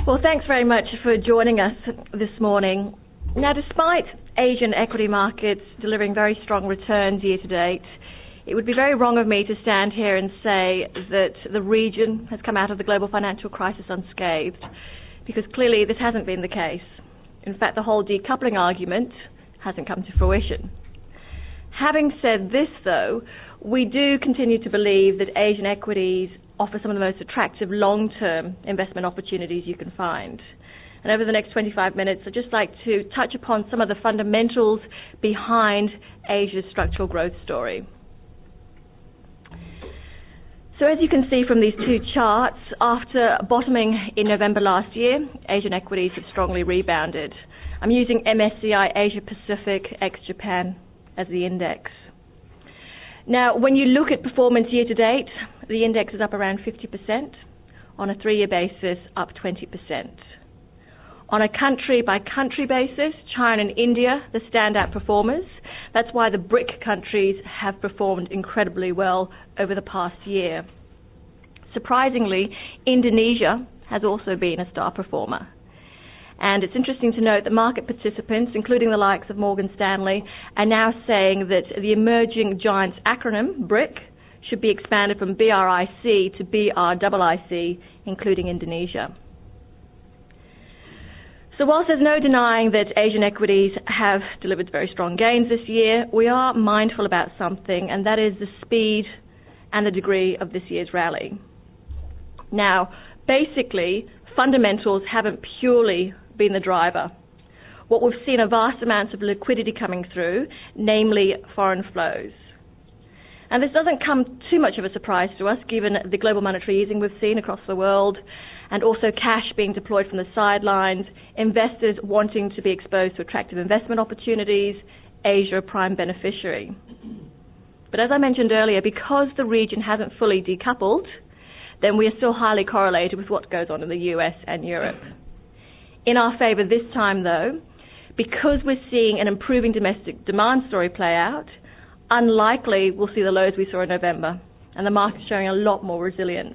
Well, thanks very much for joining us this morning. Now, despite Asian equity markets delivering very strong returns year to date, it would be very wrong of me to stand here and say that the region has come out of the global financial crisis unscathed, because clearly this hasn't been the case. In fact, the whole decoupling argument hasn't come to fruition. Having said this, though, we do continue to believe that Asian equities offer some of the most attractive long-term investment opportunities you can find. And over the next 25 minutes, I'd just like to touch upon some of the fundamentals behind Asia's structural growth story. So as you can see from these two charts, after bottoming in November last year, Asian equities have strongly rebounded. I'm using MSCI Asia Pacific ex-Japan as the index. Now, when you look at performance year to date, the index is up around 50%. On a 3-year basis, up 20%. On a country-by-country basis, China and India, the standout performers. That's why the BRIC countries have performed incredibly well over the past year. Surprisingly, Indonesia has also been a star performer. And it's interesting to note that market participants, including the likes of Morgan Stanley, are now saying that the emerging giants acronym, BRIC, should be expanded from BRIC to BRIIC, including Indonesia. So whilst there's no denying that Asian equities have delivered very strong gains this year, we are mindful about something, and that is the speed and the degree of this year's rally. Now, basically, fundamentals haven't purely been the driver. What we've seen are vast amounts of liquidity coming through, namely foreign flows. And this doesn't come too much of a surprise to us, given the global monetary easing we've seen across the world, and also cash being deployed from the sidelines, investors wanting to be exposed to attractive investment opportunities, Asia a prime beneficiary. But as I mentioned earlier, because the region hasn't fully decoupled, then we are still highly correlated with what goes on in the US and Europe. In our favour this time, though, because we're seeing an improving domestic demand story play out, unlikely we'll see the lows we saw in November, and the market's showing a lot more resilience.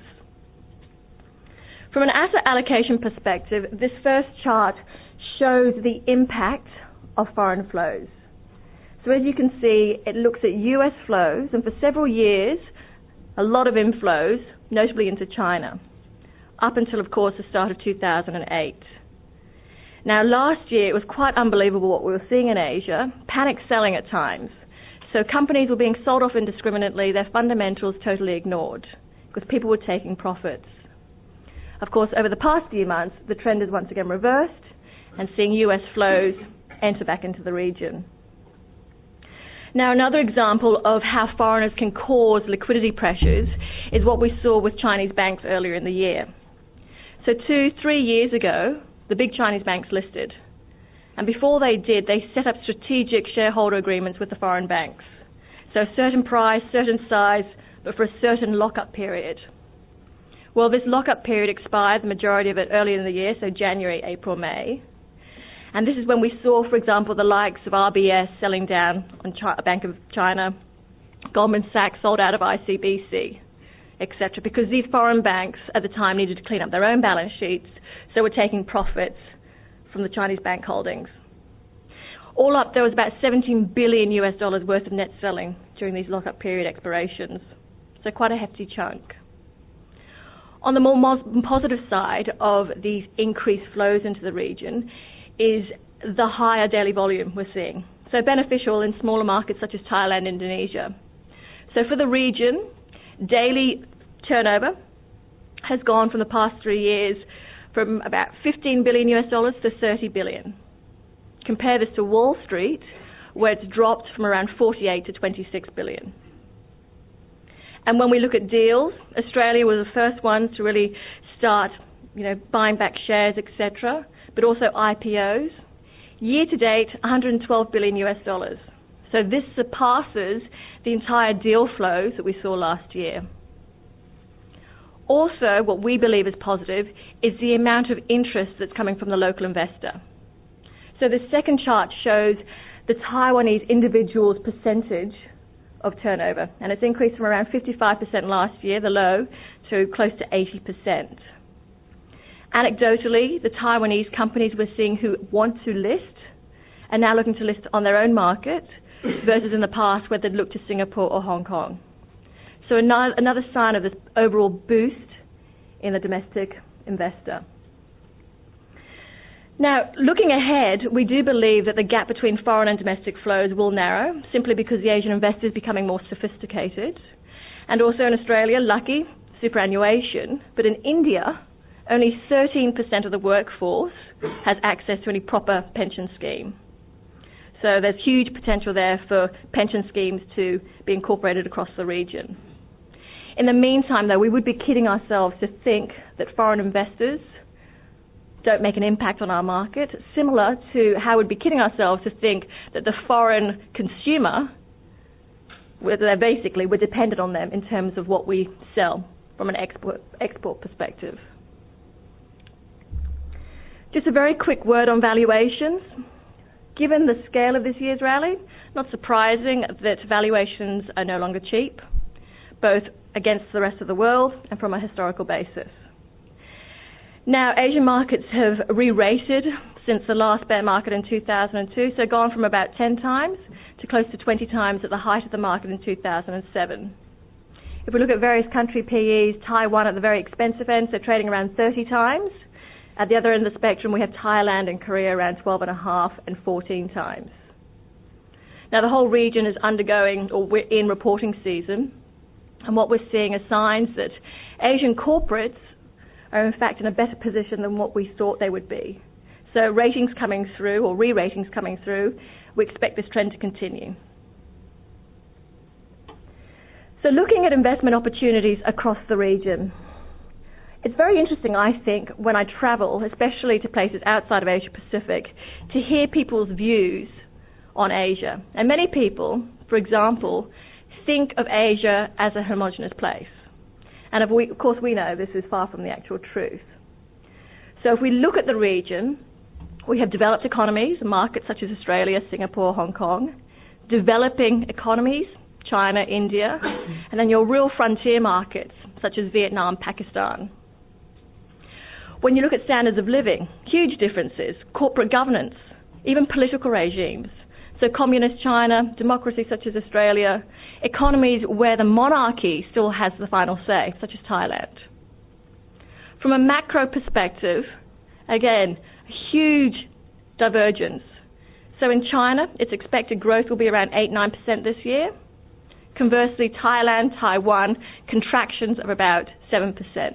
From an asset allocation perspective, this first chart shows the impact of foreign flows. So as you can see, it looks at US flows, and for several years, a lot of inflows, notably into China, up until, of course, the start of 2008. Now, last year, it was quite unbelievable what we were seeing in Asia, panic selling at times. So companies were being sold off indiscriminately, their fundamentals totally ignored, because people were taking profits. Of course, over the past few months, the trend is once again reversed, and seeing US flows enter back into the region. Now, another example of how foreigners can cause liquidity pressures is what we saw with Chinese banks earlier in the year. So 2-3 years ago, the big Chinese banks listed. And before they did, they set up strategic shareholder agreements with the foreign banks. So a certain price, certain size, but for a certain lock-up period. Well, this lock-up period expired, the majority of it earlier in the year, so January, April, May. And this is when we saw, for example, the likes of RBS selling down on Bank of China, Goldman Sachs sold out of ICBC, etc., because these foreign banks at the time needed to clean up their own balance sheets, so were taking profits from the Chinese bank holdings. All up, there was about $17 billion worth of net selling during these lock-up period expirations, so quite a hefty chunk. On the more positive side of these increased flows into the region is the higher daily volume we're seeing, so beneficial in smaller markets such as Thailand, Indonesia. So for the region, daily turnover has gone from the past 3 years from about $15 billion to $30 billion. Compare this to Wall Street, where it's dropped from around 48 to 26 billion. And when we look at deals, Australia was the first one to really start, buying back shares, etc., but also IPOs. Year to date, $112 billion. So this surpasses the entire deal flows that we saw last year. Also, what we believe is positive is the amount of interest that's coming from the local investor. So the second chart shows the Taiwanese individuals' percentage of turnover, and it's increased from around 55% last year, the low, to close to 80%. Anecdotally, the Taiwanese companies we're seeing who want to list are now looking to list on their own market versus in the past where they'd looked to Singapore or Hong Kong. So another sign of this overall boost in the domestic investor. Now, looking ahead, we do believe that the gap between foreign and domestic flows will narrow, simply because the Asian investor is becoming more sophisticated. And also in Australia, lucky, superannuation, but in India, only 13% of the workforce has access to any proper pension scheme. So there's huge potential there for pension schemes to be incorporated across the region. In the meantime, though, we would be kidding ourselves to think that foreign investors don't make an impact on our market, similar to how we'd be kidding ourselves to think that the foreign consumer, we're dependent on them in terms of what we sell from an export perspective. Just a very quick word on valuations. Given the scale of this year's rally, not surprising that valuations are no longer cheap, both against the rest of the world and from a historical basis. Now, Asian markets have re-rated since the last bear market in 2002, so gone from about 10 times to close to 20 times at the height of the market in 2007. If we look at various country PEs, Taiwan at the very expensive end, so trading around 30 times. At the other end of the spectrum, we have Thailand and Korea around 12.5 and 14 times. Now, the whole region is undergoing, or we're in reporting season, and what we're seeing are signs that Asian corporates are in fact in a better position than what we thought they would be. So ratings coming through, or re-ratings coming through, we expect this trend to continue. So looking at investment opportunities across the region, it's very interesting, I think, when I travel, especially to places outside of Asia Pacific, to hear people's views on Asia. And many people, for example, think of Asia as a homogenous place. And of course we know this is far from the actual truth. So if we look at the region, we have developed economies, markets such as Australia, Singapore, Hong Kong, developing economies, China, India, and then your real frontier markets such as Vietnam, Pakistan. When you look at standards of living, huge differences, corporate governance, even political regimes. So communist China, democracy such as Australia, economies where the monarchy still has the final say, such as Thailand. From a macro perspective, again, huge divergence. So in China, its expected growth will be around 8-9% this year. Conversely, Thailand, Taiwan, contractions of about 7%.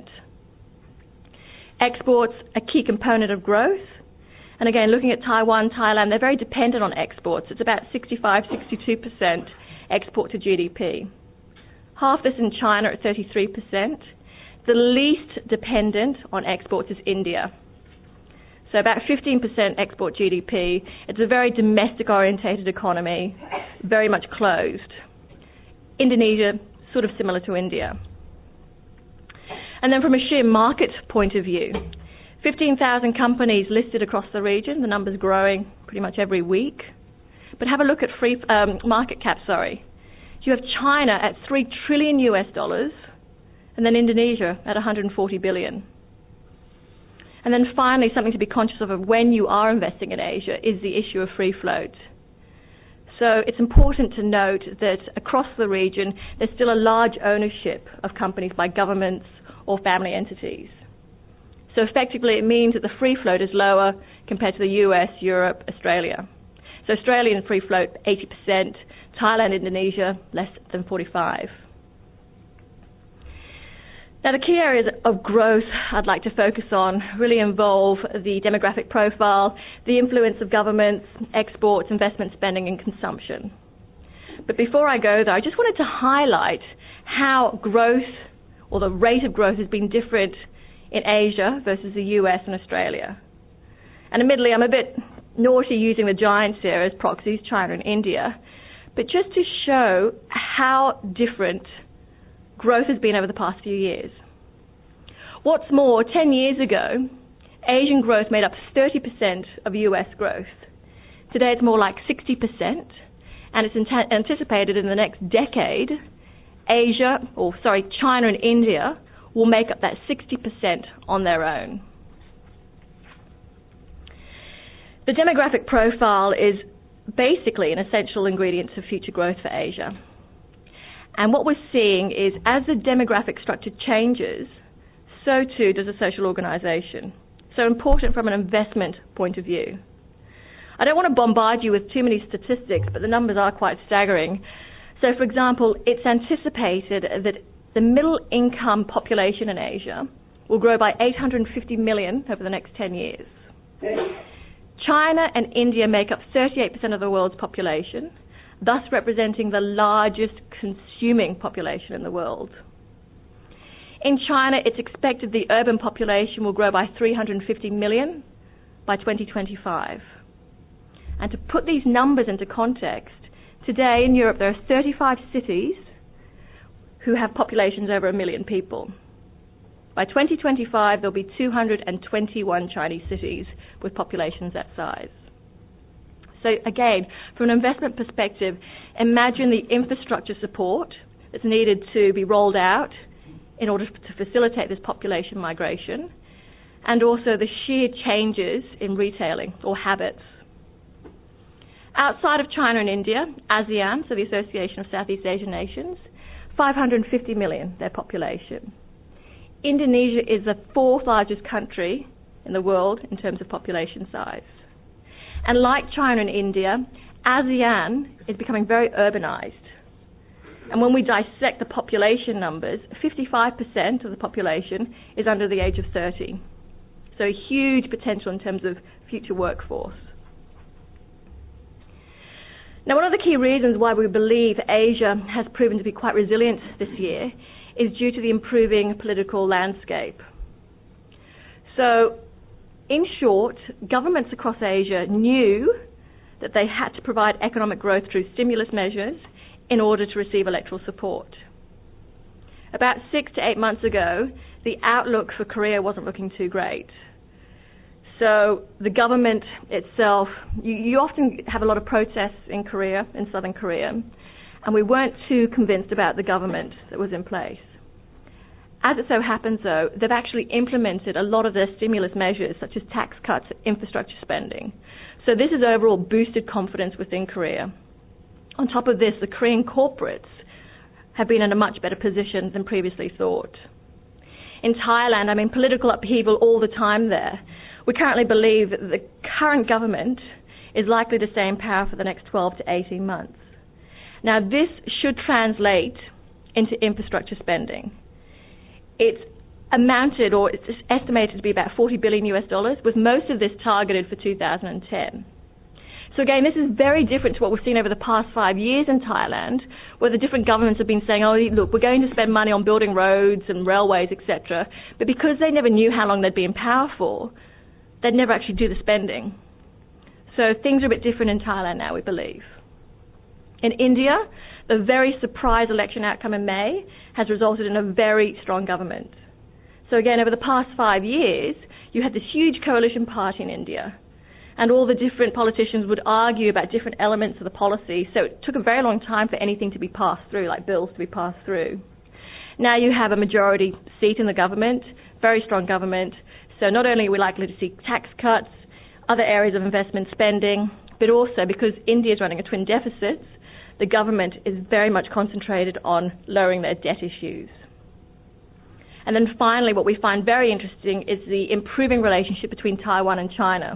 Exports, a key component of growth. And again, looking at Taiwan, Thailand, they're very dependent on exports. It's about 65-62% export to GDP. Half this in China at 33%. The least dependent on exports is India. So about 15% export GDP. It's a very domestic-orientated economy, very much closed. Indonesia, sort of similar to India. And then from a sheer market point of view, 15,000 companies listed across the region. The number's growing pretty much every week. But have a look at market cap. You have China at $3 trillion US, and then Indonesia at 140 billion. And then finally, something to be conscious of when you are investing in Asia is the issue of free float. So it's important to note that across the region, there's still a large ownership of companies by governments or family entities. So effectively, it means that the free float is lower compared to the US, Europe, Australia. So Australian free float, 80%. Thailand, Indonesia, less than 45%. Now, the key areas of growth I'd like to focus on really involve the demographic profile, the influence of governments, exports, investment spending, and consumption. But before I go there, I just wanted to highlight how growth, or the rate of growth, has been different in Asia versus the US and Australia. And admittedly, I'm a bit naughty using the giants here as proxies, China and India, but just to show how different growth has been over the past few years. What's more, 10 years ago, Asian growth made up 30% of US growth. Today it's more like 60%, and it's anticipated in the next decade, China and India will make up that 60% on their own. The demographic profile is basically an essential ingredient to future growth for Asia. And what we're seeing is as the demographic structure changes, so too does the social organization. So important from an investment point of view. I don't want to bombard you with too many statistics, but the numbers are quite staggering. So, for example, it's anticipated that the middle income population in Asia will grow by 850 million over the next 10 years. China and India make up 38% of the world's population, thus representing the largest consuming population in the world. In China, it's expected the urban population will grow by 350 million by 2025. And to put these numbers into context, today in Europe there are 35 cities who have populations over 1 million people. By 2025, there'll be 221 Chinese cities with populations that size. So again, from an investment perspective, imagine the infrastructure support that's needed to be rolled out in order to facilitate this population migration, and also the sheer changes in retailing or habits. Outside of China and India, ASEAN, so the Association of Southeast Asian Nations, 550 million, their population. Indonesia is the fourth largest country in the world in terms of population size. And like China and India, ASEAN is becoming very urbanized. And when we dissect the population numbers, 55% of the population is under the age of 30. So a huge potential in terms of future workforce. Now, one of the key reasons why we believe Asia has proven to be quite resilient this year is due to the improving political landscape. So, in short, governments across Asia knew that they had to provide economic growth through stimulus measures in order to receive electoral support. About 6 to 8 months ago, the outlook for Korea wasn't looking too great. So the government itself, you often have a lot of protests in Korea, in southern Korea, and we weren't too convinced about the government that was in place. As it so happens, though, they've actually implemented a lot of their stimulus measures, such as tax cuts, infrastructure spending. So this has overall boosted confidence within Korea. On top of this, the Korean corporates have been in a much better position than previously thought. In Thailand, political upheaval all the time there. We currently believe that the current government is likely to stay in power for the next 12 to 18 months. Now, this should translate into infrastructure spending. It's amounted, or it's estimated to be about $40 billion US, with most of this targeted for 2010. So again, this is very different to what we've seen over the past 5 years in Thailand, where the different governments have been saying, oh, look, we're going to spend money on building roads and railways, etc. But because they never knew how long they'd be in power for, they'd never actually do the spending. So things are a bit different in Thailand now, we believe. In India, the very surprise election outcome in May has resulted in a very strong government. So again, over the past 5 years, you had this huge coalition party in India, and all the different politicians would argue about different elements of the policy, so it took a very long time for anything to be passed through, like bills to be passed through. Now you have a majority seat in the government, very strong government, so not only are we likely to see tax cuts, other areas of investment spending, but also because India is running a twin deficit, the government is very much concentrated on lowering their debt issues. And then finally, what we find very interesting is the improving relationship between Taiwan and China.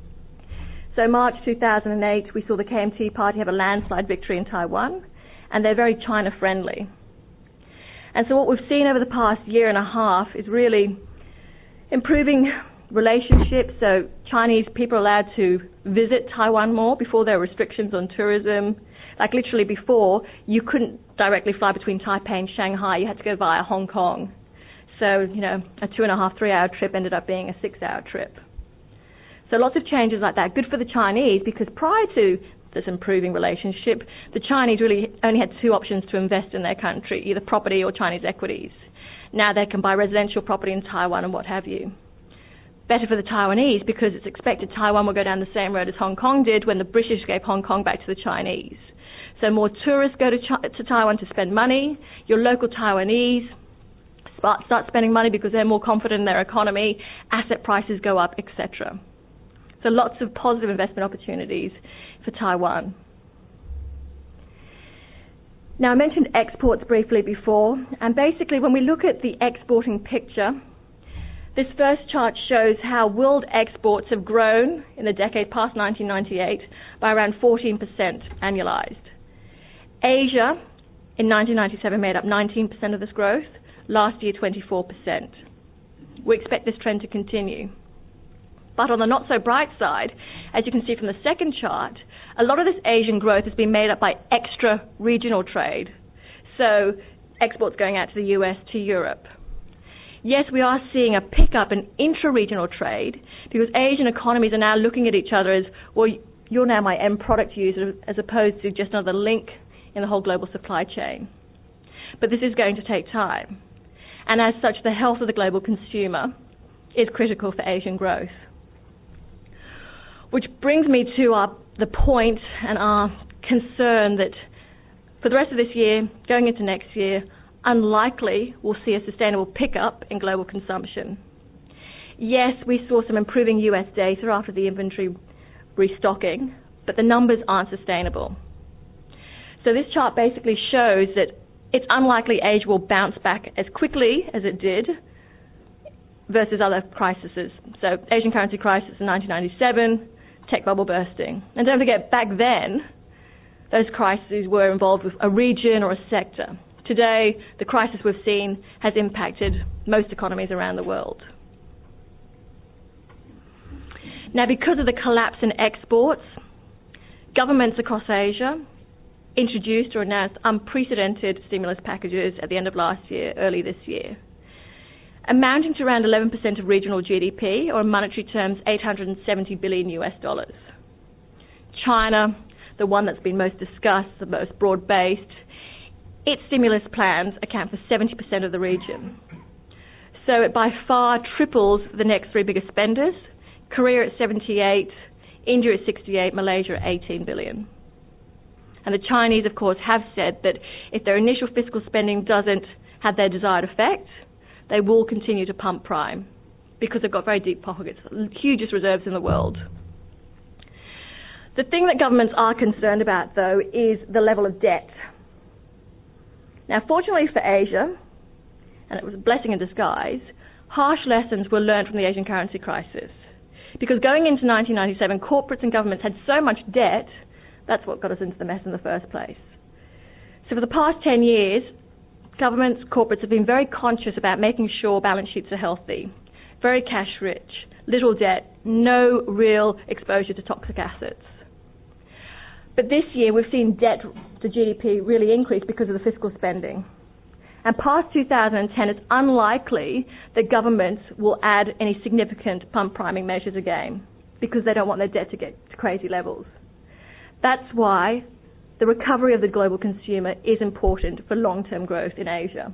So March 2008, we saw the KMT party have a landslide victory in Taiwan, and they're very China-friendly. And so what we've seen over the past year and a half is really improving relationships. So Chinese people are allowed to visit Taiwan more. Before there were restrictions on tourism. Like literally before, you couldn't directly fly between Taipei and Shanghai. You had to go via Hong Kong. So, a 2.5, 3 hour trip ended up being a 6 hour trip. So lots of changes like that. Good for the Chinese, because prior to this improving relationship, the Chinese really only had two options to invest in their country, either property or Chinese equities. Now they can buy residential property in Taiwan and what have you. Better for the Taiwanese, because it's expected Taiwan will go down the same road as Hong Kong did when the British gave Hong Kong back to the Chinese. So more tourists go to Taiwan to spend money. Your local Taiwanese start spending money because they're more confident in their economy. Asset prices go up, etc. So lots of positive investment opportunities for Taiwan. Now, I mentioned exports briefly before, and basically when we look at the exporting picture, this first chart shows how world exports have grown in the decade past 1998 by around 14% annualized. Asia in 1997 made up 19% of this growth, last year 24%. We expect this trend to continue. But on the not so bright side, as you can see from the second chart, a lot of this Asian growth has been made up by extra regional trade. So exports going out to the US, to Europe. Yes, we are seeing a pickup in intra-regional trade because Asian economies are now looking at each other as, well, you're now my end product user as opposed to just another link in the whole global supply chain. But this is going to take time. And as such, the health of the global consumer is critical for Asian growth. Which brings me to the point and our concern that for the rest of this year, going into next year, unlikely we'll see a sustainable pickup in global consumption. Yes, we saw some improving US data after the inventory restocking, but the numbers aren't sustainable. So this chart basically shows that it's unlikely Asia will bounce back as quickly as it did versus other crises. So Asian currency crisis in 1997, tech bubble bursting. And don't forget, back then, those crises were involved with a region or a sector. Today, the crisis we've seen has impacted most economies around the world. Now, because of the collapse in exports, governments across Asia introduced or announced unprecedented stimulus packages at the end of last year, early this year, amounting to around 11% of regional GDP, or in monetary terms, $870 billion US. China, the one that's been most discussed, the most broad-based, its stimulus plans account for 70% of the region. So it by far triples the next three biggest spenders, Korea at 78, India at 68, Malaysia at 18 billion. And the Chinese, of course, have said that if their initial fiscal spending doesn't have their desired effect, they will continue to pump prime because they've got very deep pockets, hugest reserves in the world. The thing that governments are concerned about, though, is the level of debt. Now, fortunately for Asia, and it was a blessing in disguise, harsh lessons were learned from the Asian currency crisis. Because going into 1997, corporates and governments had so much debt, that's what got us into the mess in the first place. So for the past 10 years, governments, corporates have been very conscious about making sure balance sheets are healthy, very cash rich, little debt, no real exposure to toxic assets. But this year we've seen debt to GDP really increase because of the fiscal spending. And past 2010, it's unlikely that governments will add any significant pump priming measures again because they don't want their debt to get to crazy levels. That's why the recovery of the global consumer is important for long-term growth in Asia.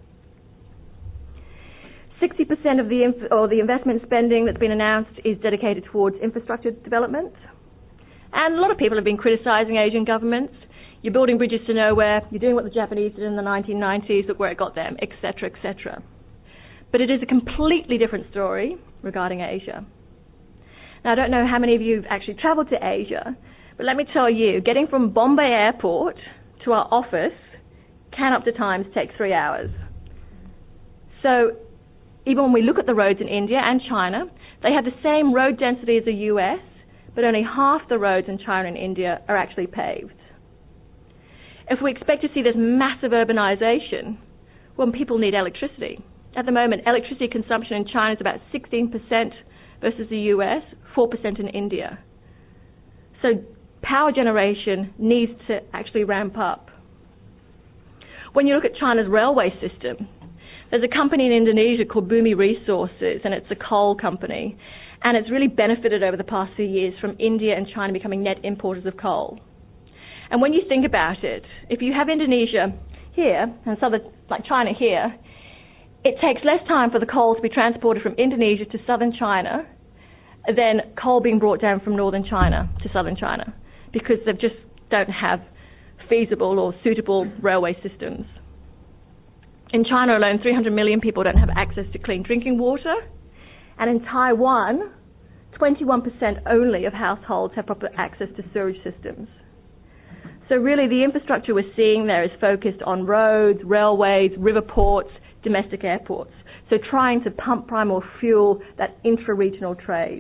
60% of the investment spending that's been announced is dedicated towards infrastructure development. And a lot of people have been criticizing Asian governments. You're building bridges to nowhere, you're doing what the Japanese did in the 1990s, look where it got them, etc., etc. But it is a completely different story regarding Asia. Now, I don't know how many of you have actually traveled to Asia, but let me tell you, getting from Bombay Airport to our office can up to times take 3 hours. So even when we look at the roads in India and China, they have the same road density as the US, but only half the roads in China and India are actually paved. If we expect to see this massive urbanization, well, people need electricity. At the moment, electricity consumption in China is about 16% versus the US, 4% in India. So power generation needs to actually ramp up. When you look at China's railway system, there's a company in Indonesia called Bumi Resources, and it's a coal company, and it's really benefited over the past few years from India and China becoming net importers of coal. And when you think about it, if you have Indonesia here and like China here, it takes less time for the coal to be transported from Indonesia to southern China than coal being brought down from northern China to southern China, because they just don't have feasible or suitable railway systems. In China alone, 300 million people don't have access to clean drinking water. And in Taiwan 21% only of households have proper access to sewage systems. So really the infrastructure we're seeing there is focused on roads, railways, river ports, domestic airports. So trying to pump, prime or fuel that intra-regional trade.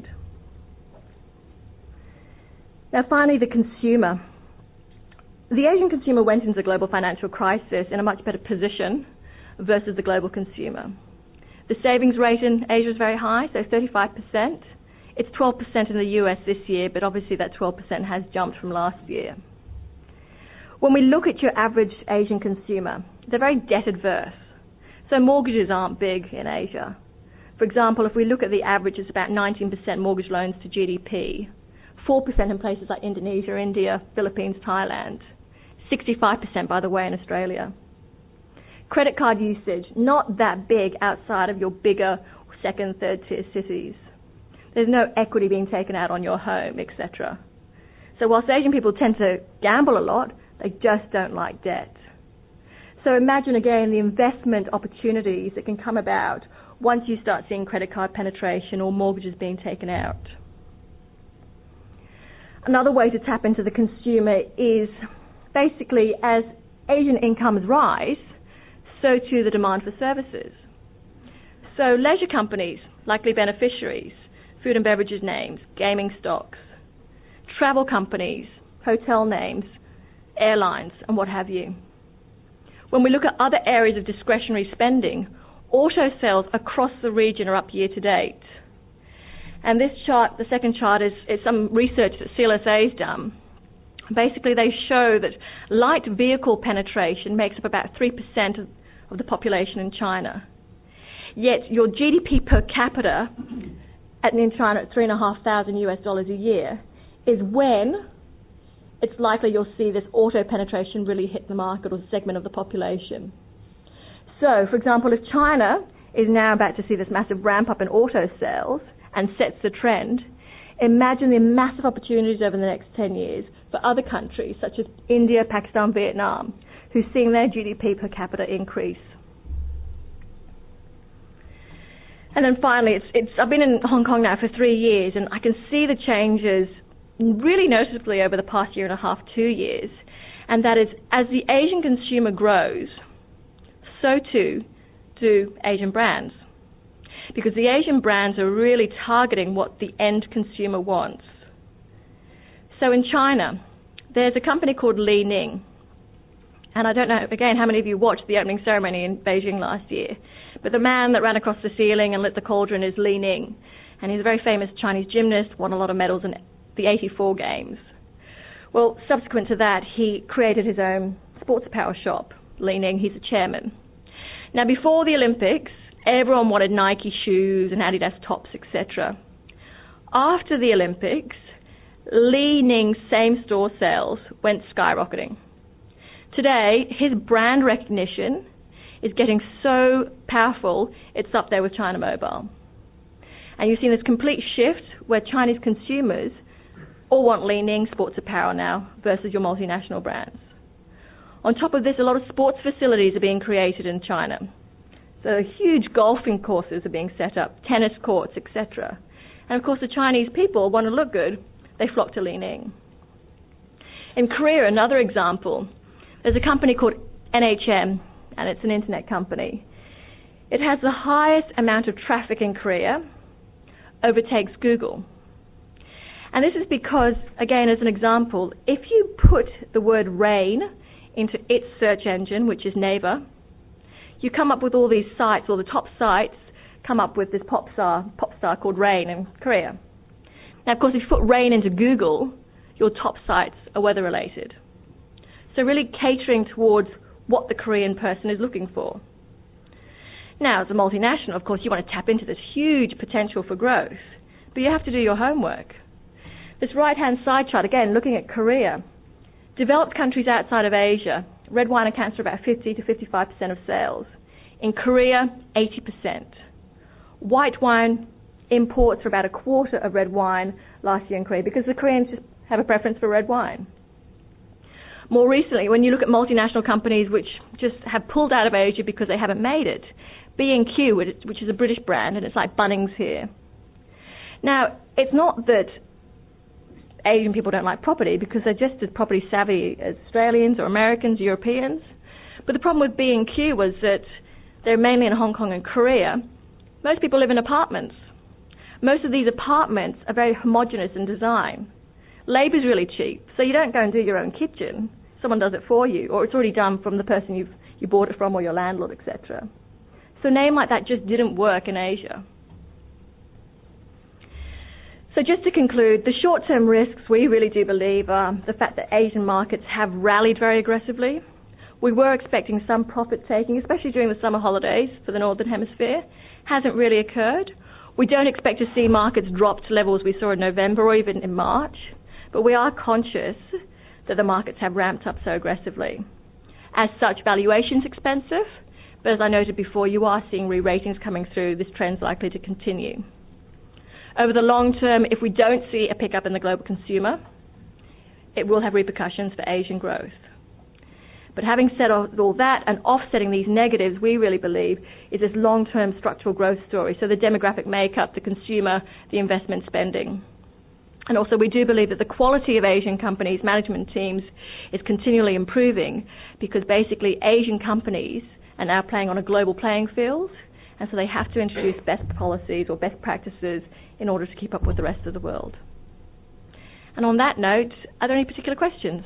Now finally, the consumer. The Asian consumer went into the global financial crisis in a much better position versus the global consumer. The savings rate in Asia is very high, so 35%. It's 12% in the US this year, but obviously that 12% has jumped from last year. When we look at your average Asian consumer, they're very debt adverse. So mortgages aren't big in Asia. For example, if we look at the average, it's about 19% mortgage loans to GDP, 4% in places like Indonesia, India, Philippines, Thailand, 65% by the way in Australia. Credit card usage, not that big outside of your bigger second, third tier cities. There's no equity being taken out on your home, etc. So whilst Asian people tend to gamble a lot, they just don't like debt. So imagine again the investment opportunities that can come about once you start seeing credit card penetration or mortgages being taken out. Another way to tap into the consumer is basically as Asian incomes rise, so too the demand for services. So leisure companies, likely beneficiaries, food and beverages names, gaming stocks, travel companies, hotel names, airlines, and what have you. When we look at other areas of discretionary spending, auto sales across the region are up year to date. And this chart, the second chart, is some research that CLSA has done. Basically, they show that light vehicle penetration makes up about 3% of the population in China. Yet your GDP per capita in China at $3,500 a year is when it's likely you'll see this auto penetration really hit the market or segment of the population. So, for example, if China is now about to see this massive ramp up in auto sales and sets the trend, imagine the massive opportunities over the next 10 years for other countries such as India, Pakistan, Vietnam, who's seeing their GDP per capita increase. And then finally, I've been in Hong Kong now for 3 years, and I can see the changes really noticeably over the past year and a half, 2 years. And that is, as the Asian consumer grows, so too do Asian brands. Because the Asian brands are really targeting what the end consumer wants. So in China, there's a company called Li Ning. And I don't know, again, how many of you watched the opening ceremony in Beijing last year. But the man that ran across the ceiling and lit the cauldron is Li Ning. And he's a very famous Chinese gymnast, won a lot of medals in the 84 games. Well, subsequent to that, he created his own sports apparel shop, Li Ning. He's the chairman. Now, before the Olympics, everyone wanted Nike shoes and Adidas tops, etc. After the Olympics, Li Ning's same-store sales went skyrocketing. Today, his brand recognition is getting so powerful, it's up there with China Mobile. And you've seen this complete shift where Chinese consumers all want Li Ning sports apparel now versus your multinational brands. On top of this, a lot of sports facilities are being created in China. So huge golfing courses are being set up, tennis courts, etc. And of course, the Chinese people want to look good. They flock to Li Ning. In Korea, another example, there's a company called NHM, and it's an internet company. It has the highest amount of traffic in Korea, overtakes Google. And this is because, again, as an example, if you put the word rain into its search engine, which is Naver, you come up with all these sites, or the top sites come up with this pop star called Rain in Korea. Now, of course, if you put rain into Google, your top sites are weather-related. So really catering towards what the Korean person is looking for. Now, as a multinational, of course, you want to tap into this huge potential for growth, but you have to do your homework. This right-hand side chart, again, looking at Korea, developed countries outside of Asia, red wine accounts for about 50 to 55% of sales. In Korea, 80%. White wine imports are about a quarter of red wine last year in Korea because the Koreans just have a preference for red wine. More recently, when you look at multinational companies which just have pulled out of Asia because they haven't made it, B&Q, which is a British brand, and it's like Bunnings here. Now, it's not that Asian people don't like property, because they're just as property savvy as Australians or Americans, Europeans. But the problem with B&Q was that they're mainly in Hong Kong and Korea. Most people live in apartments. Most of these apartments are very homogenous in design. Labour's really cheap, so you don't go and do your own kitchen. Someone does it for you, or it's already done from the person you bought it from, or your landlord, etc. So a name like that just didn't work in Asia. So just to conclude, the short-term risks we really do believe are the fact that Asian markets have rallied very aggressively. We were expecting some profit-taking, especially during the summer holidays for the Northern Hemisphere. Hasn't really occurred. We don't expect to see markets drop to levels we saw in November or even in March, but we are conscious that the markets have ramped up so aggressively. As such, valuation's expensive, but as I noted before, you are seeing re-ratings coming through. This trend's likely to continue. Over the long term, if we don't see a pickup in the global consumer, it will have repercussions for Asian growth. But having said all that and offsetting these negatives, we really believe is this long-term structural growth story. So the demographic makeup, the consumer, the investment spending. And also we do believe that the quality of Asian companies' management teams is continually improving, because basically Asian companies are now playing on a global playing field, and so they have to introduce best policies or best practices in order to keep up with the rest of the world. And on that note, are there any particular questions?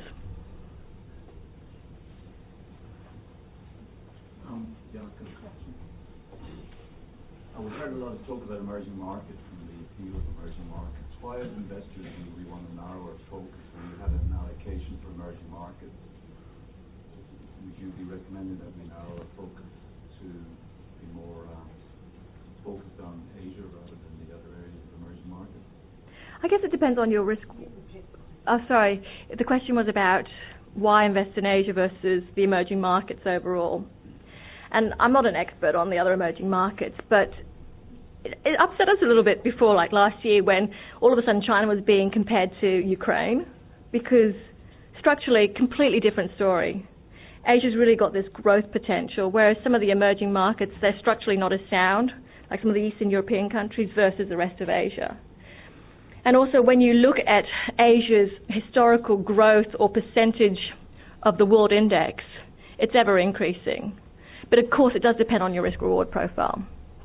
We've heard a lot of talk about emerging markets and the appeal of emerging markets. Why, as investors, do we want to narrow our focus? When you have an allocation for emerging markets, would you be recommending that we narrow our focus to be more focused on Asia rather than the other areas of emerging markets? I guess it depends on your risk. Sorry, the question was about why invest in Asia versus the emerging markets overall. And I'm not an expert on the other emerging markets, but it upset us a little bit before, like last year, when all of a sudden China was being compared to Ukraine, because structurally, completely different story. Asia's really got this growth potential, whereas some of the emerging markets, they're structurally not as sound, like some of the Eastern European countries versus the rest of Asia. And also, when you look at Asia's historical growth or percentage of the world index, it's ever increasing. But of course, it does depend on your risk-reward profile.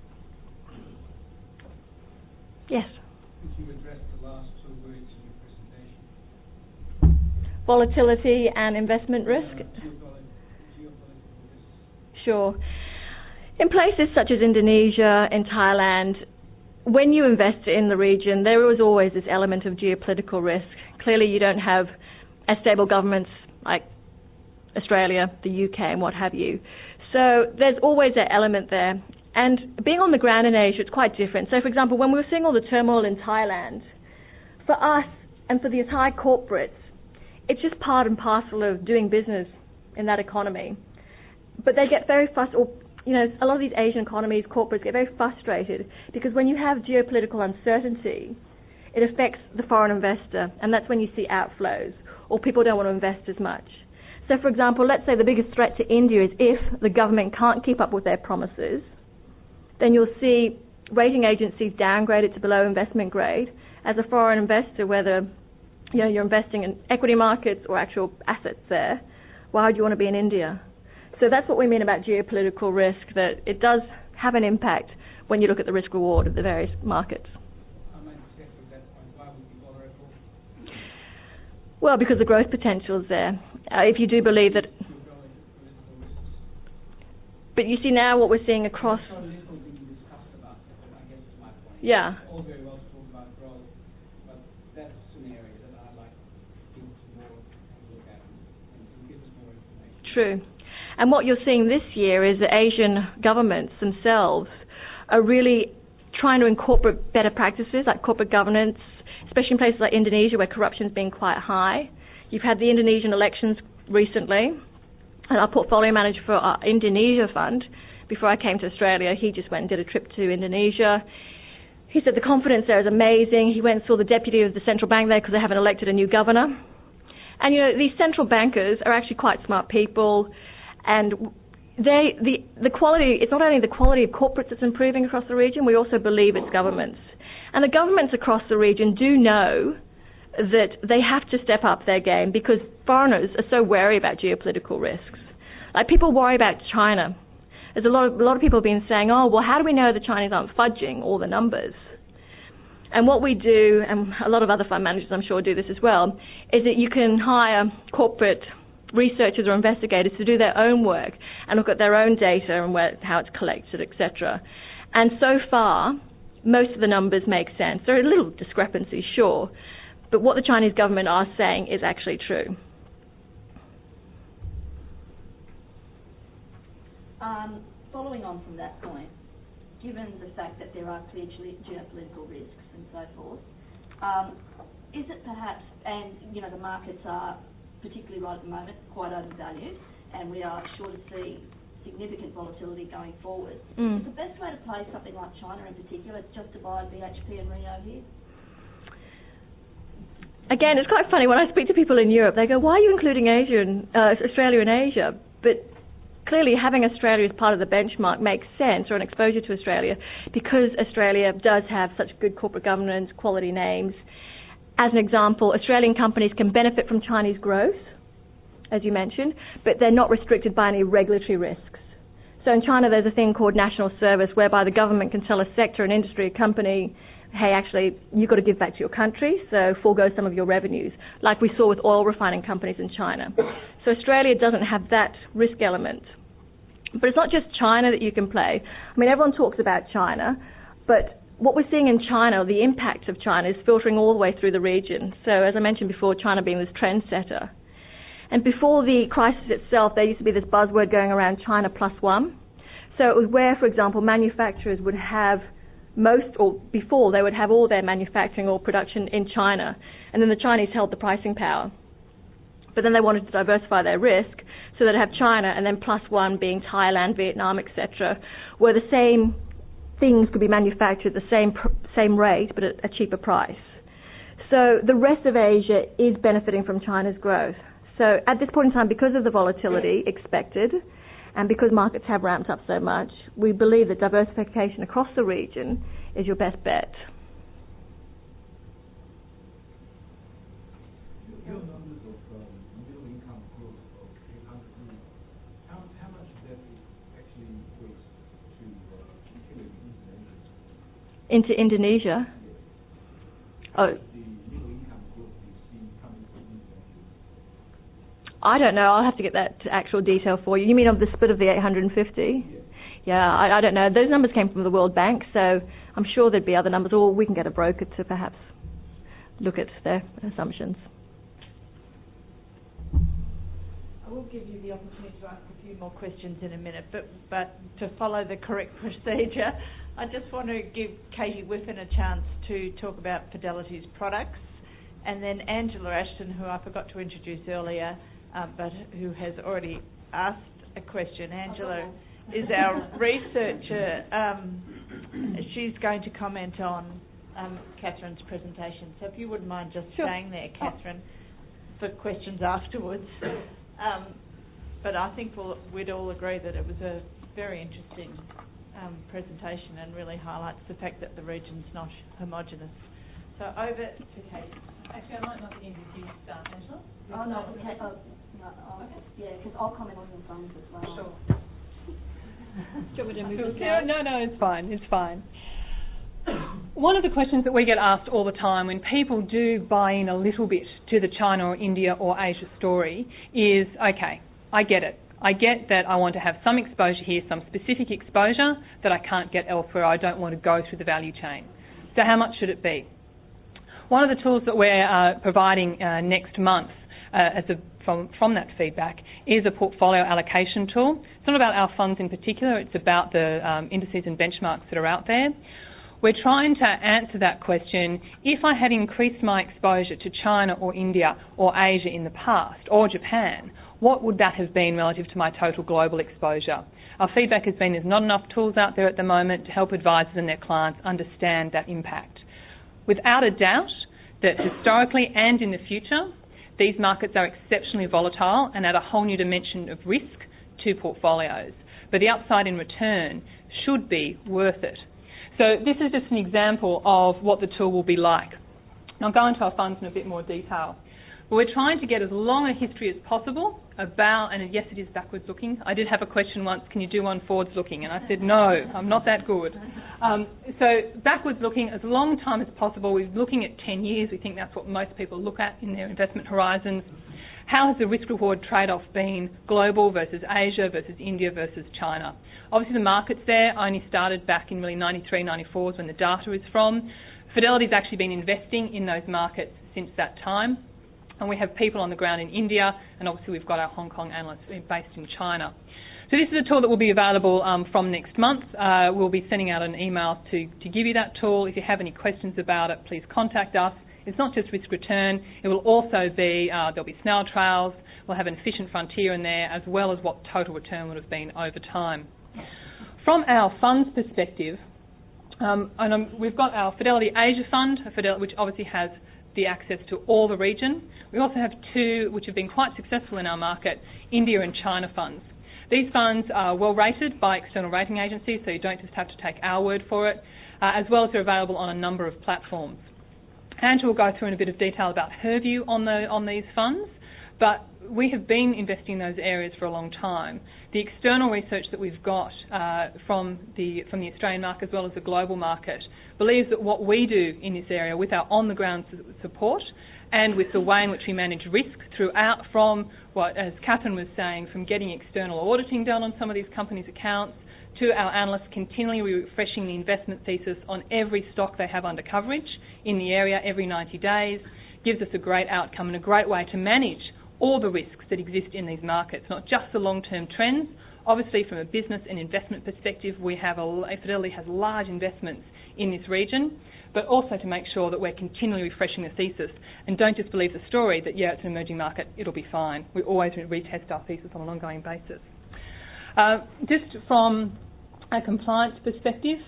Yes? Could you address the last two words in your presentation? Volatility and investment risk? Geopolitical risk. Sure. In places such as Indonesia and Thailand, when you invest in the region, there is always this element of geopolitical risk. Clearly, you don't have as stable governments like Australia, the UK, and what have you. So there's always that element there. And being on the ground in Asia, it's quite different. So, for example, when we were seeing all the turmoil in Thailand, for us and for the Thai corporates, it's just part and parcel of doing business in that economy. But they get very frustrated, a lot of these Asian economies, corporates get very frustrated, because when you have geopolitical uncertainty, it affects the foreign investor, and that's when you see outflows, or people don't want to invest as much. So, for example, let's say the biggest threat to India is if the government can't keep up with their promises, then you'll see rating agencies downgrade it to below investment grade. As a foreign investor, whether you're investing in equity markets or actual assets there, why would you want to be in India? So that's what we mean about geopolitical risk, that it does have an impact when you look at the risk-reward of the various markets. I might check with that point. Why would you bother at all? Well, because the growth potential is there. If you do believe that... But you see now what we're seeing across... Yeah. All very well to talk about growth, but that's an area that I'd like people to more look at and give us more information. True. And what you're seeing this year is that Asian governments themselves are really trying to incorporate better practices like corporate governance, especially in places like Indonesia where corruption's been quite high. You've had the Indonesian elections recently, and our portfolio manager for our Indonesia fund, before I came to Australia, he just went and did a trip to Indonesia. He said the confidence there is amazing. He went and saw the deputy of the central bank there because they haven't elected a new governor. And these central bankers are actually quite smart people, and the quality, it's not only the quality of corporates that's improving across the region, we also believe it's governments. And the governments across the region do know that they have to step up their game because foreigners are so wary about geopolitical risks. Like, people worry about China. There's a lot of people have been saying, oh, well, how do we know the Chinese aren't fudging all the numbers? And what we do, and a lot of other fund managers I'm sure do this as well, is that you can hire corporate researchers or investigators to do their own work and look at their own data and how it's collected, etc. And so far, most of the numbers make sense. There are little discrepancies, sure, but what the Chinese government are saying is actually true. Following on from that point, given the fact that there are clear geopolitical risks and so forth, is it perhaps, and the markets are, particularly right at the moment, quite overvalued, and we are sure to see significant volatility going forward. Is the best way to play something like China in particular just to buy BHP and Rio here? Again, it's quite funny when I speak to people in Europe, they go, why are you including Australia and Asia? But clearly having Australia as part of the benchmark makes sense, or an exposure to Australia, because Australia does have such good corporate governance, quality names. As an example, Australian companies can benefit from Chinese growth, as you mentioned, but they're not restricted by any regulatory risks. So in China, there's a thing called national service, whereby the government can tell a sector, an industry, a company, hey, actually, you've got to give back to your country, so forego some of your revenues, like we saw with oil refining companies in China. So Australia doesn't have that risk element. But it's not just China that you can play. I mean, everyone talks about China, but what we're seeing in China, the impact of China, is filtering all the way through the region. So as I mentioned before, China being this trendsetter. And before the crisis itself, there used to be this buzzword going around, China plus one. So it was where, for example, manufacturers would have before they would have all their manufacturing or production in China, and then the Chinese held the pricing power. But then they wanted to diversify their risk, so they'd have China and then plus one being Thailand, Vietnam, etc., where the same things could be manufactured at the same rate but at a cheaper price. So the rest of Asia is benefiting from China's growth. So at this point in time, because of the volatility expected, and because markets have ramped up so much, we believe that diversification across the region is your best bet. Your numbers of middle income growth of 800 million, how much of that actually goes to Indonesia? Into Indonesia? Yes. Oh. The middle income growth you've seen coming from Indonesia? I don't know. I'll have to get that actual detail for you. You mean of the split of the 850? Yes. Yeah, I don't know. Those numbers came from the World Bank, so I'm sure there'd be other numbers, or we can get a broker to perhaps look at their assumptions. I will give you the opportunity to ask a few more questions in a minute, but to follow the correct procedure, I just want to give Katie Whiffen a chance to talk about Fidelity's products, and then Angela Ashton, who I forgot to introduce earlier, but who has already asked a question. Angela is our researcher. She's going to comment on Catherine's presentation. So if you wouldn't mind just staying there, Catherine, for questions afterwards. But I think we'd all agree that it was a very interesting presentation and really highlights the fact that the region's not homogenous. So over to Kate. Actually, I might not be introduced, Angela. Oh, no, okay. Okay. Yeah, because I'll comment on your funds as well. Sure. Do you want me to move this down? No, it's fine. One of the questions that we get asked all the time when people do buy in a little bit to the China or India or Asia story is, okay, I get it. I get that I want to have some exposure here, some specific exposure that I can't get elsewhere. I don't want to go through the value chain. So how much should it be? One of the tools that we're providing next month from that feedback is a portfolio allocation tool. It's not about our funds in particular, it's about the indices and benchmarks that are out there. We're trying to answer that question, if I had increased my exposure to China or India or Asia in the past, or Japan, what would that have been relative to my total global exposure? Our feedback has been there's not enough tools out there at the moment to help advisors and their clients understand that impact. Without a doubt that historically and in the future, these markets are exceptionally volatile and add a whole new dimension of risk to portfolios. but the upside in return should be worth it. So this is just an example of what the tool will be like. I'll go into our funds in a bit more detail. But we're trying to get as long a history as possible about, and yes, it is backwards looking. I did have a question once, can you do one forwards looking? And I said, no, I'm not that good. So backwards looking as long time as possible. We're looking at 10 years. We think that's what most people look at in their investment horizons. How has the risk-reward trade-off been global versus Asia versus India versus China? Obviously the markets there only started back in really 93, 94 is when the data is from. Fidelity's actually been investing in those markets since that time. And we have people on the ground in India, and obviously we've got our Hong Kong analysts based in China. So this is a tool that will be available from next month. We'll be sending out an email to give you that tool. If you have any questions about it, please contact us. It's not just risk return. It will also be, there'll be snail trails. We'll have an efficient frontier in there, as well as what total return would have been over time. From our funds perspective, we've got our Fidelity Asia Fund, which obviously has the access to all the region. We also have two which have been quite successful in our market, India and China funds. These funds are well rated by external rating agencies, so you don't just have to take our word for it, as well as they're available on a number of platforms. Andrew will go through in a bit of detail about her view on these funds, but we have been investing in those areas for a long time. The external research that we've got from the Australian market as well as the global market believes that what we do in this area with our on-the-ground support and with the way in which we manage risk throughout, from what, as Catherine was saying, from getting external auditing done on some of these companies' accounts to our analysts continually refreshing the investment thesis on every stock they have under coverage in the area every 90 days, gives us a great outcome and a great way to manage all the risks that exist in these markets, not just the long-term trends. Obviously, from a business and investment perspective, Fidelity has large investments in this region, but also to make sure that we're continually refreshing the thesis and don't just believe the story that, yeah, it's an emerging market, it'll be fine. We always retest our thesis on an ongoing basis. Just from a compliance perspective,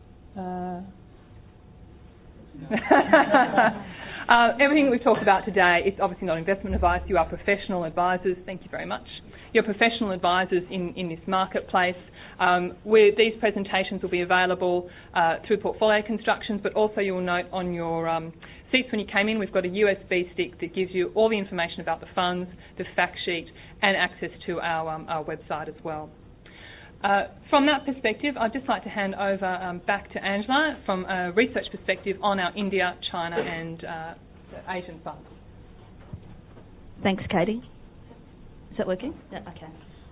everything we've talked about today is obviously not investment advice. You are professional advisors. Thank you very much. You're professional advisors in this marketplace. These presentations will be available through Portfolio Constructions, but also you will note on your seats when you came in, we've got a USB stick that gives you all the information about the funds, the fact sheet, and access to our website as well. From that perspective, I'd just like to hand over back to Angela from a research perspective on our India, China and Asian funds. Thanks, Katie. Is that working? Yeah, okay.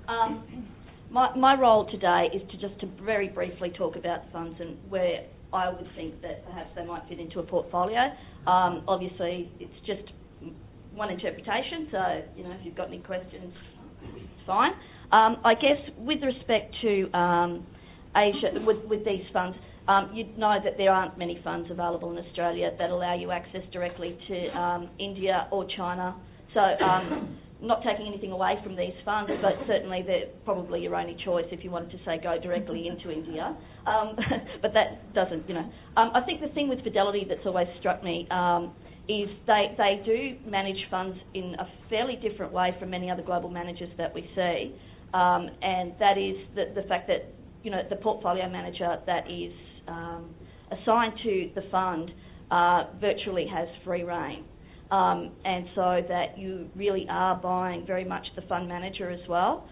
My role today is to very briefly talk about funds and where I would think that perhaps they might fit into a portfolio. Obviously, it's just one interpretation, so if you've got any questions, it's fine. I guess with respect to Asia, with these funds, you'd know that there aren't many funds available in Australia that allow you access directly to India or China. So not taking anything away from these funds, but certainly they're probably your only choice if you wanted to, say, go directly into India. But that doesn't, I think the thing with Fidelity that's always struck me is they do manage funds in a fairly different way from many other global managers that we see. And that is the fact that, the portfolio manager that is assigned to the fund virtually has free rein. And so that you really are buying very much the fund manager as well.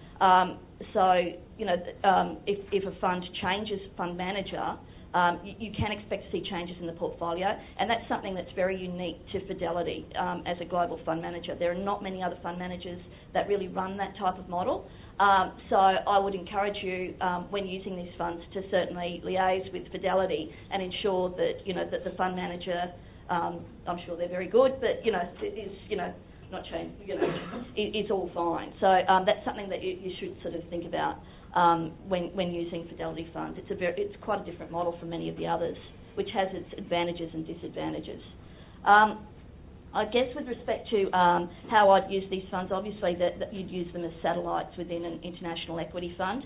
If a fund changes fund manager, you can expect to see changes in the portfolio, and that's something that's very unique to Fidelity as a global fund manager. There are not many other fund managers that really run that type of model. So I would encourage you, when using these funds, to certainly liaise with Fidelity and ensure that that the fund manager, I'm sure they're very good, but it is not changed, it's all fine. So that's something that you should sort of think about when using Fidelity funds. It's quite a different model from many of the others, which has its advantages and disadvantages. I guess with respect to how I'd use these funds, obviously that you'd use them as satellites within an international equity fund.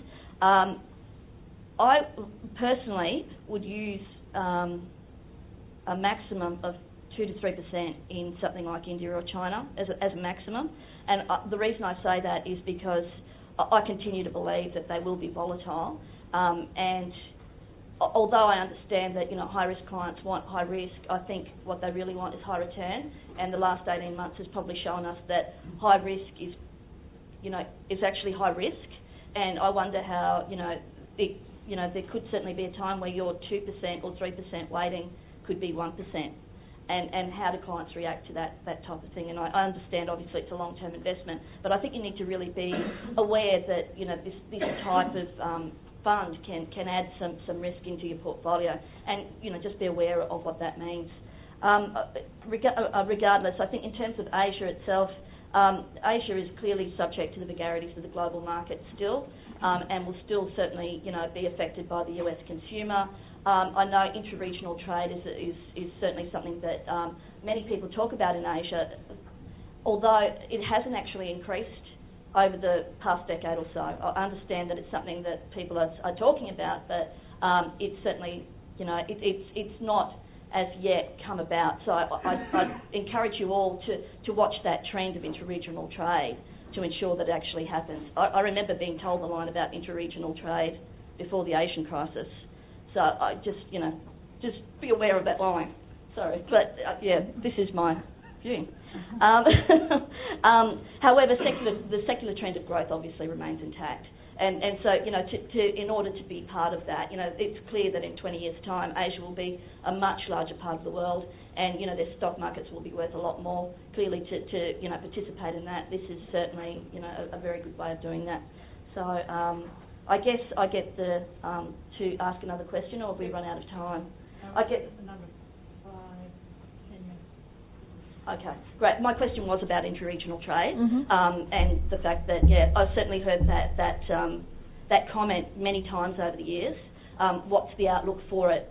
I personally would use a maximum of 2 to 3% in something like India or China as a maximum. And the reason I say that is because I continue to believe that they will be volatile. And although I understand that, high-risk clients want high risk, I think what they really want is high return. And the last 18 months has probably shown us that high risk is actually high risk. And I wonder how, there could certainly be a time where your 2% or 3% weighting could be 1%. And how do clients react to that type of thing? And I understand, obviously, it's a long-term investment, but I think you need to really be aware that, this type of fund can add some risk into your portfolio, and, just be aware of what that means. Regardless, I think in terms of Asia itself, Asia is clearly subject to the vagaries of the global market still, and will still certainly, be affected by the US consumer. I know intra-regional trade is certainly something that many people talk about in Asia, although it hasn't actually increased over the past decade or so. I understand that it's something that people are talking about, but it's certainly, it's not as yet come about. So I encourage you all to watch that trend of inter-regional trade to ensure that it actually happens. I remember being told the line about inter-regional trade before the Asian crisis. So I just be aware of that line. Sorry, but this is my view. However, the secular trend of growth obviously remains intact. And so, in order to be part of that, it's clear that in 20 years' time, Asia will be a much larger part of the world, and, their stock markets will be worth a lot more. Clearly, to participate in that, this is certainly, a very good way of doing that. So, I guess I get to ask another question, or have we run out of time? I get number 5, 10 minutes. Okay, great. My question was about inter-regional trade, Mm-hmm. and the fact that, I've certainly heard that comment many times over the years. What's the outlook for it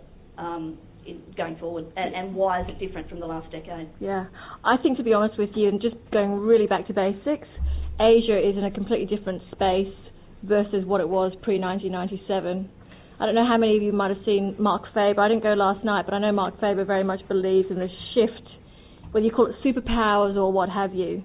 going forward, and why is it different from the last decade? Yeah, I think, to be honest with you, and just going really back to basics, Asia is in a completely different space versus what it was pre-1997. I don't know how many of you might have seen Mark Faber. I didn't go last night, but I know Mark Faber very much believes in the shift, whether you call it superpowers or what have you.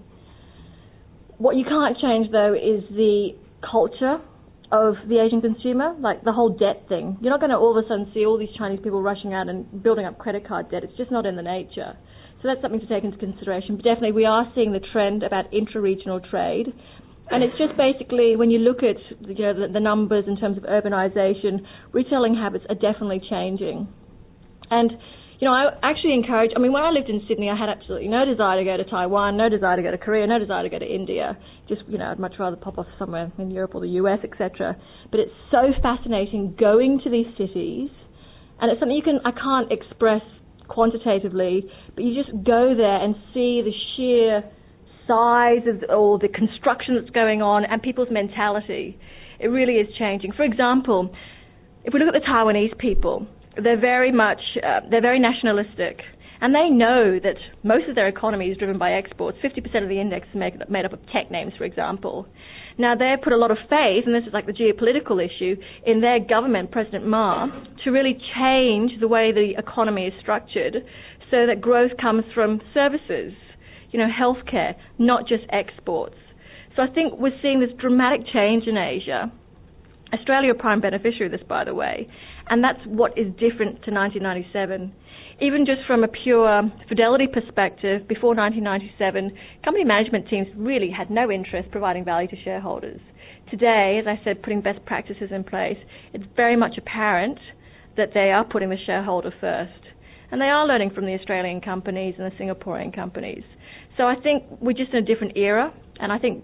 What you can't change, though, is the culture of the Asian consumer, like the whole debt thing. You're not going to all of a sudden see all these Chinese people rushing out and building up credit card debt. It's just not in the nature. So that's something to take into consideration. But definitely we are seeing the trend about intra-regional trade. And it's just basically, when you look at the numbers in terms of urbanisation, retailing habits are definitely changing. And I actually encourage, when I lived in Sydney, I had absolutely no desire to go to Taiwan, no desire to go to Korea, no desire to go to India. Just, I'd much rather pop off somewhere in Europe or the US, etc. But it's so fascinating going to these cities, and it's something I can't express quantitatively, but you just go there and see the sheer size of all the construction that's going on and people's mentality. It really is changing. For example, if we look at the Taiwanese people, they're very nationalistic, and they know that most of their economy is driven by exports. 50% of the index is made up of tech names, for example. Now, they put a lot of faith, and this is like the geopolitical issue, in their government, President Ma, to really change the way the economy is structured so that growth comes from services, healthcare, not just exports. So I think we're seeing this dramatic change in Asia. Australia, a prime beneficiary of this, by the way, and that's what is different to 1997. Even just from a pure Fidelity perspective, before 1997, company management teams really had no interest providing value to shareholders. Today, as I said, putting best practices in place, it's very much apparent that they are putting the shareholder first. And they are learning from the Australian companies and the Singaporean companies. So I think we're just in a different era, and I think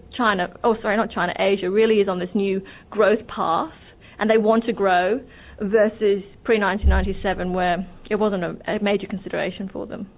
Asia really is on this new growth path, and they want to grow, versus pre-1997 where it wasn't a major consideration for them.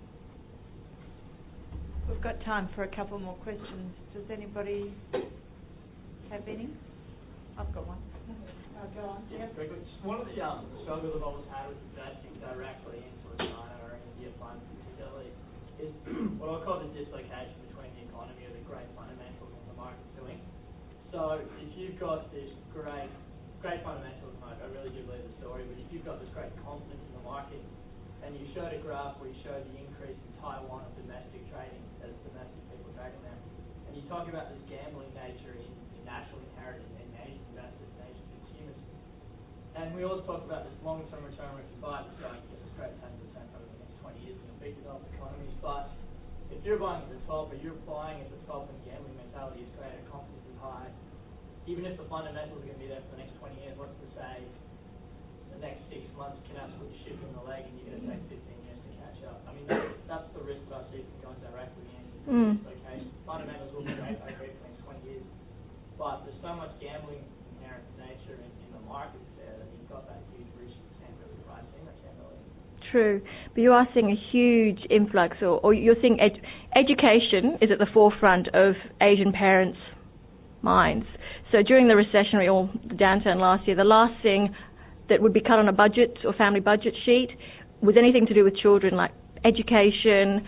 We've got time for a couple more questions. Does anybody have any? I've got one. Go on. Yeah, very good. One of the struggles I've always had with investing directly into a China or India fund particularly is what I call the dislocation between the economy or the great fundamentals of the market's doing. So if you've got this great fundamentals, I really do believe the story, but if you've got this great confidence in the market, and you showed a graph where you showed the increase in Taiwan of domestic trading as domestic people trading there, and you talk about this gambling nature in naturally inherent in Asian investors and Asian consumers. And we always talk about this long-term return on buy that's going to Australia 10% over the next 20 years in the big developed economies. But if you're buying at the top, or you're buying at the top and gambling mentality is great, confidence is high, even if the fundamentals are going to be there for the next 20 years, what's to say the next 6 months can absolutely shift in the leg and you're going to take 15 years to catch up? I mean, that's the risk that I see from going directly into okay, fundamentals will be great over the next 20 years, but there's so much gambling inherent nature in the markets there that you've got that huge risk you can't really price in or can't really. True, but you are seeing a huge influx, or you're seeing education is at the forefront of Asian parents' minds. So during the recessionary or the downturn last year, the last thing that would be cut on a budget or family budget sheet was anything to do with children, like education,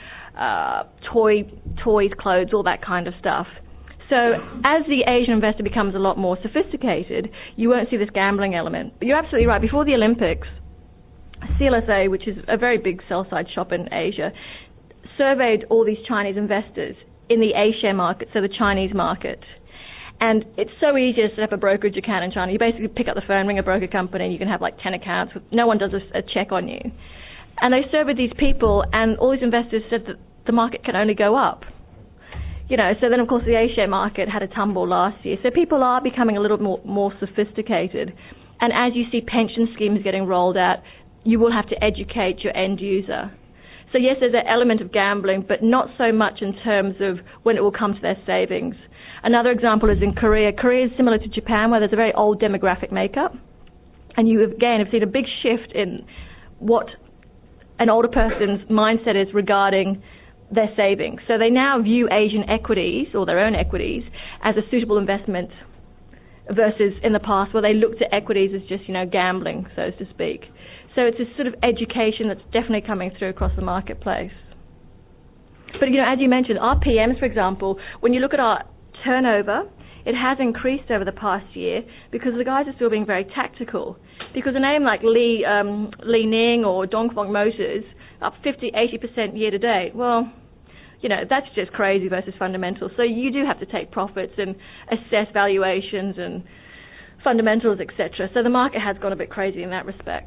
toys, clothes, all that kind of stuff. So as the Asian investor becomes a lot more sophisticated, you won't see this gambling element. But you're absolutely right. Before the Olympics, CLSA, which is a very big sell-side shop in Asia, surveyed all these Chinese investors in the A-share market, so the Chinese market. And it's so easy to set up a brokerage account in China. You basically pick up the phone, ring a broker company, and you can have like 10 accounts. No one does a check on you. And they surveyed these people, and all these investors said that the market can only go up. You know, so then of course the A-share market had a tumble last year. So people are becoming a little more sophisticated. And as you see pension schemes getting rolled out, you will have to educate your end user. So yes, there's an element of gambling, but not so much in terms of when it will come to their savings. Another example is in Korea. Korea is similar to Japan, where there's a very old demographic makeup. And you, again, have seen a big shift in what an older person's mindset is regarding their savings. So they now view Asian equities, or their own equities, as a suitable investment versus in the past where they looked at equities as just, gambling, so to speak. So it's a sort of education that's definitely coming through across the marketplace. But, as you mentioned, our PMs, for example, when you look at our turnover, it has increased over the past year because the guys are still being very tactical. Because a name like Li Ning or Dongfeng Motors up 50-80% year to date, well, that's just crazy versus fundamentals. So you do have to take profits and assess valuations and fundamentals, etc. So the market has gone a bit crazy in that respect.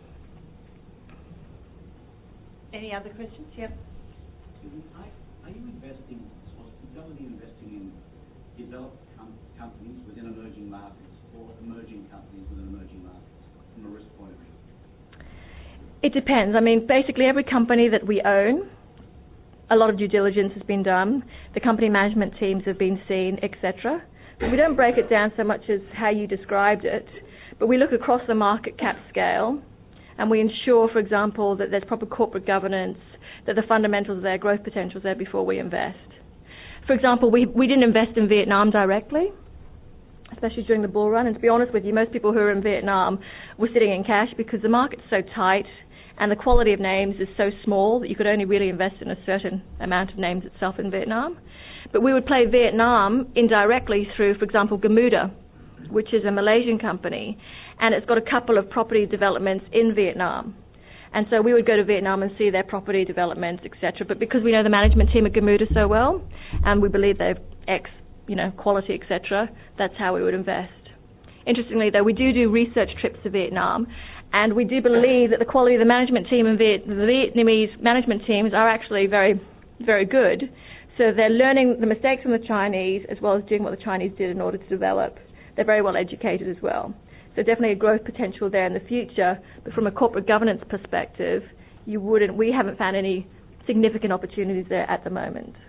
Any other questions? Yep. Are you investing, or Fidelity investing in developed companies within emerging markets or emerging companies within emerging markets from a risk point of view? It depends. I mean, basically every company that we own, a lot of due diligence has been done. The company management teams have been seen, etc. We don't break it down so much as how you described it, but we look across the market cap scale and we ensure, for example, that there's proper corporate governance, that the fundamentals are there, growth potential is there before we invest. For example, we didn't invest in Vietnam directly, especially during the bull run. And to be honest with you, most people who are in Vietnam were sitting in cash because the market's so tight and the quality of names is so small that you could only really invest in a certain amount of names itself in Vietnam. But we would play Vietnam indirectly through, for example, Gamuda, which is a Malaysian company, and it's got a couple of property developments in Vietnam. And so we would go to Vietnam and see their property developments, etc. But because we know the management team at Gamuda so well, and we believe they've X, quality, etc., that's how we would invest. Interestingly, though, we do research trips to Vietnam, and we do believe that the quality of the management team and the Vietnamese management teams are actually very, very good. So they're learning the mistakes from the Chinese as well as doing what the Chinese did in order to develop. They're very well educated as well. So definitely a growth potential there in the future, but from a corporate governance perspective, we haven't found any significant opportunities there at the moment.